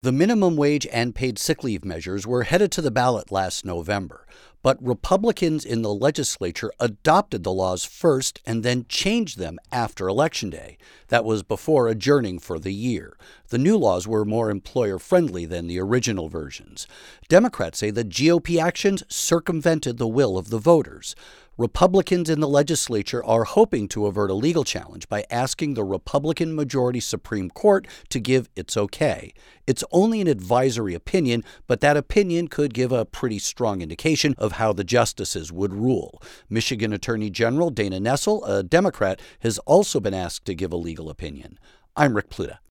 The minimum wage and paid sick leave measures were headed to the ballot last November, but Republicans in the legislature adopted the laws first and then changed them after Election Day. That was before adjourning for the year. The new laws were more employer-friendly than the original versions. Democrats say the GOP actions circumvented the will of the voters. Republicans in the legislature are hoping to avert a legal challenge by asking the Republican-majority Supreme Court to give its okay. It's only an advisory opinion, but that opinion could give a pretty strong indication of how the justices would rule. Michigan Attorney General Dana Nessel, a Democrat, has also been asked to give a legal opinion. I'm Rick Pluta.